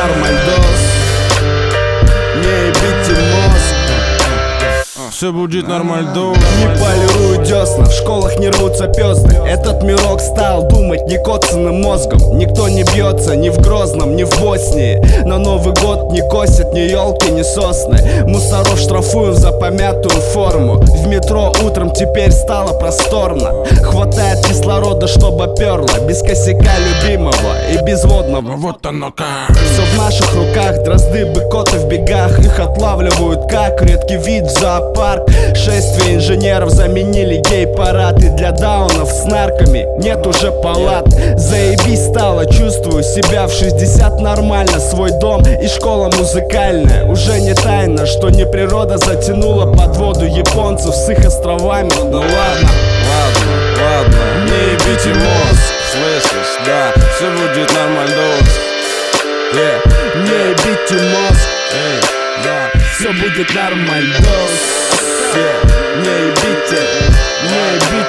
нормальдос. Не ебите мозг. Все будет нормально. Не полируют десна, в школах не рвутся пёсты. Этот мирок стал думать не коцаным мозгом. Никто не бьется ни в Грозном, ни в Боснии. На Новый год не косят ни елки, ни сосны. Мусоров штрафуем за помятую форму. В метро утром теперь стало просторно. Хватает кислорода, чтобы перло. Без косяка любимого и безводного. Вот оно как. Все в наших руках, дрозды, быкоты в бегах. Их отлавливают как редкий вид в зоопарк. Шествие инженеров заменили гей-парад. И для даунов с нарками нет уже палат. Заебись стало, чувствую себя в 60 нормально. Свой дом и школа музыкальная. Уже не тайна, что не природа затянула под воду японцев с их островами. Ну ладно, не ебите мозг. Слышишь, да, все будет нормально. не ебите мозг. Все будет нормально. Не ебите, не ебите.